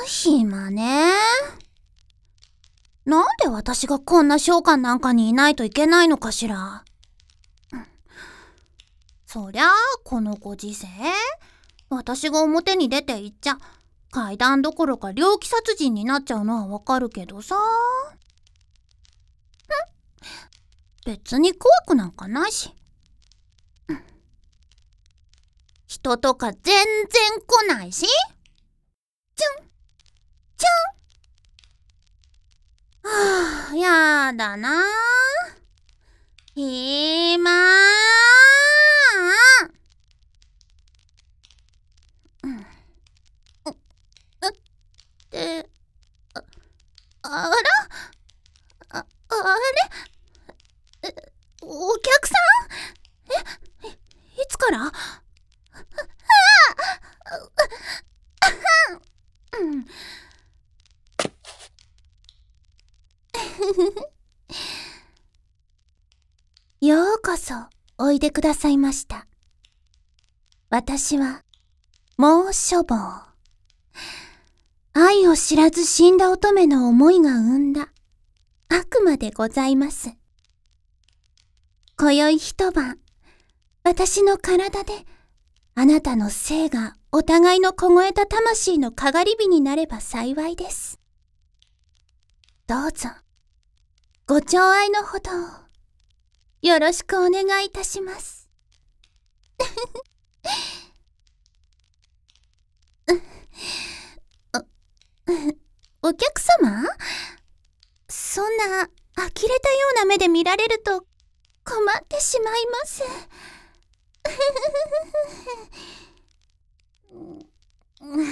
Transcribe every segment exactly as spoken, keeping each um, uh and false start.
暇ね。なんで私がこんな召喚なんかにいないといけないのかしら。そりゃあこのご時世、私が表に出て行っちゃ怪談どころか猟奇殺人になっちゃうのはわかるけどさ。別に怖くなんかないし。人とか全然来ないし。チュンチュン。はあ、やだな。ひまー。うん。う、うって、あ、あら？あ、あれ？え、お客さん？え、い、いつから？うんようこそおいでくださいました。私は猛暑坊。愛を知らず死んだ乙女の思いが生んだ悪魔でございます。今宵一晩、私の体であなたの生がお互いの凍えた魂のかがり火になれば幸いです。どうぞご寵愛のほどをよろしくお願いいたします。お、お客様？そんな呆れたような目で見られると困ってしまいます。あー、も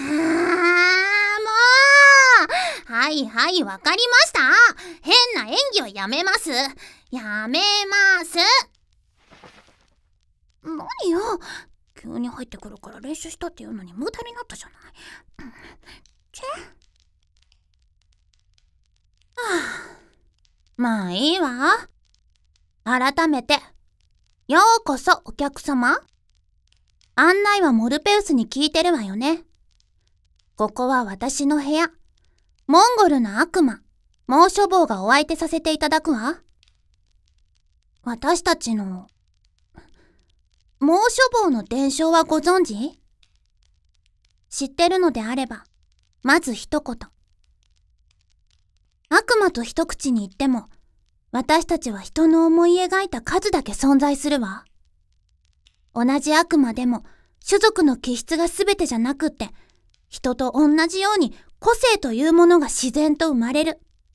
う！はいはい、わかりました。変な演技はやめます。やめます。何よ、急に入ってくるから練習したっていうのに無駄になったじゃない。チェはあ、まあいいわ。改めてようこそお客様。案内はモルペウスに聞いてるわよね。ここは私の部屋。モンゴルの悪魔、猛暑坊がお相手させていただくわ。私たちの猛暑坊の伝承はご存知？知ってるのであれば、まず一言。悪魔と一口に言っても、私たちは人の思い描いた数だけ存在するわ。同じ悪魔でも、種族の気質が全てじゃなくって、人と同じように個性というものが自然と生まれる。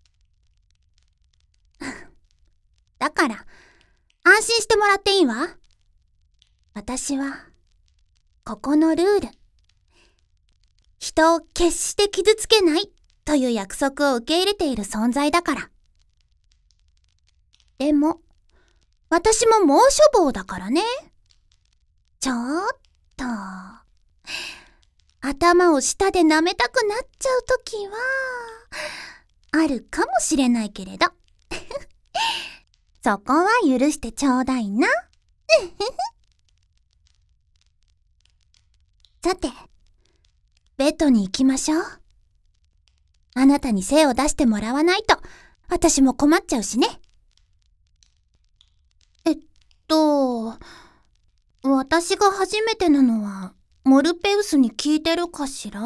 だから、安心してもらっていいわ。私は、ここのルール。人を決して傷つけないという約束を受け入れている存在だから。でも、私も猛暑坊だからね。ちょっと、頭を舌で舐めたくなっちゃうときは、あるかもしれないけれど。そこは許してちょうだいな。さて、ベッドに行きましょう。あなたに精を出してもらわないと、私も困っちゃうしね。えっと、私が初めてなのは、モルペウスに聞いてるかしら？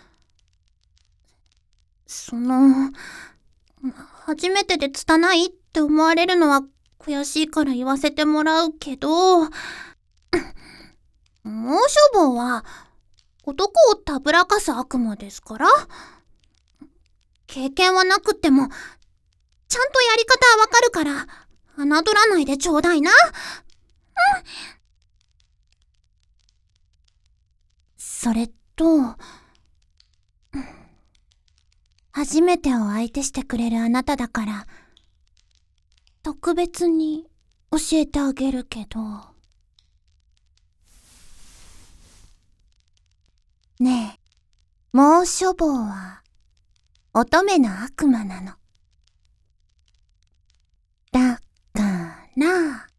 その、初めてで拙いって思われるのは悔しいから言わせてもらうけど、猛暑坊は男をたぶらかす悪魔ですから。経験はなくっても、ちゃんとやり方はわかるから、侮らないでちょうだいな。うん。それと、初めてお相手してくれるあなただから、特別に教えてあげるけど。ねえ、猛暑坊は乙女の悪魔なの。だから、